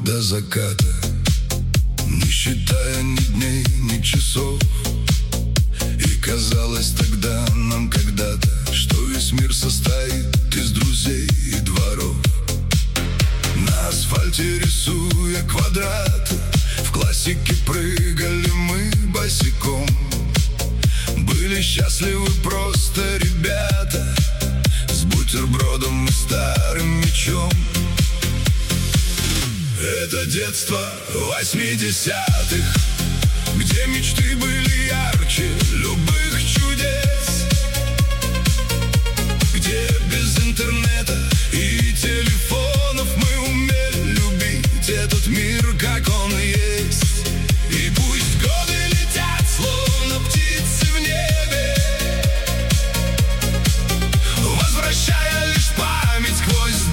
до заката, не считая ни дней, ни часов. И казалось тогда нам когда-то, что весь мир состоит из друзей и дворов. На асфальте рисуя квадраты, в классике прыгали мы босиком. Были счастливы просто ребята, с бутербродом и старым мечом. Это детство 80-х, где мечты были ярче любых чудес, где без интернета и